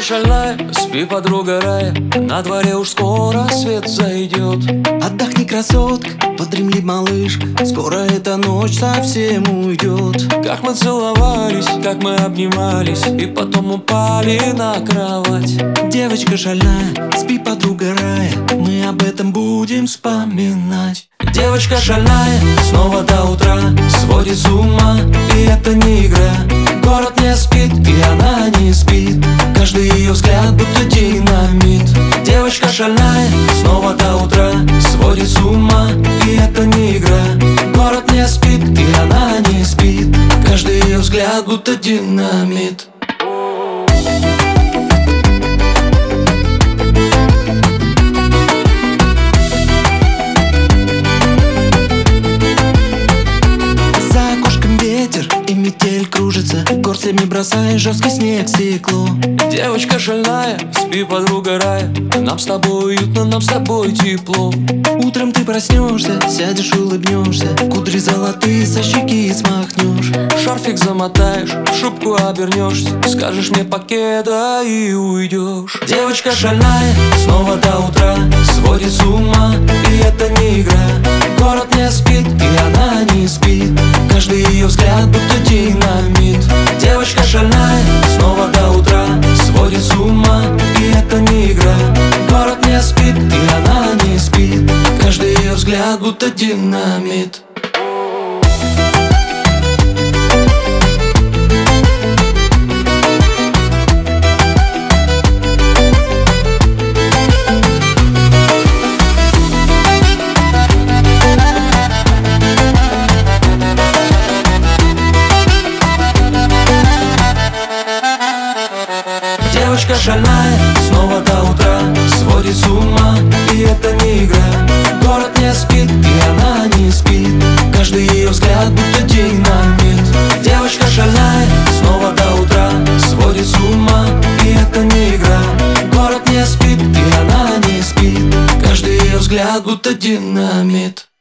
шальная, спи, подруга рая, на дворе уж скоро свет зайдет. Отдохни, красотка, подремли, малышка, скоро эта ночь совсем уйдет. Как мы целовались, как мы обнимались, и потом упали на кровать. Девочка шальная, спи, подруга рая, мы об этом будем вспоминать. Девочка шальная, снова до утра сводит с ума, и это не игра. Город не спит, и она не спит, каждый ее взгляд будто динамит. Девочка шальная, снова до утра сводит с ума, и это не игра. Город не спит, и она не спит, каждый ее взгляд будто динамит. И метель кружится, горстями бросая жесткий снег стекло. Девочка шальная, спи, подруга рая, нам с тобой уютно, нам с тобой тепло. Утром ты проснешься, сядешь, улыбнешься, кудри золотые со щеки смахнешь. Шарфик замотаешь, в шубку обернешься, скажешь мне покеда и уйдешь. Девочка шальная, снова до утра сводит с ума, и это не игра. Город не спит, и она не спит, каждый ее взгляд будто динамит. Девочка шальная, снова до утра сводит с ума, и это не игра. Город не спит, и она не спит, каждый ее взгляд будто динамит. Девочка шальная, снова до утра сводит с ума, и это не игра. Город не спит, и она не спит, каждый ее взгляд будто динамит. Девочка шальная, снова до утра сводит с ума, и это не игра. Город не спит, и она не спит, каждый ее взгляд будто динамит.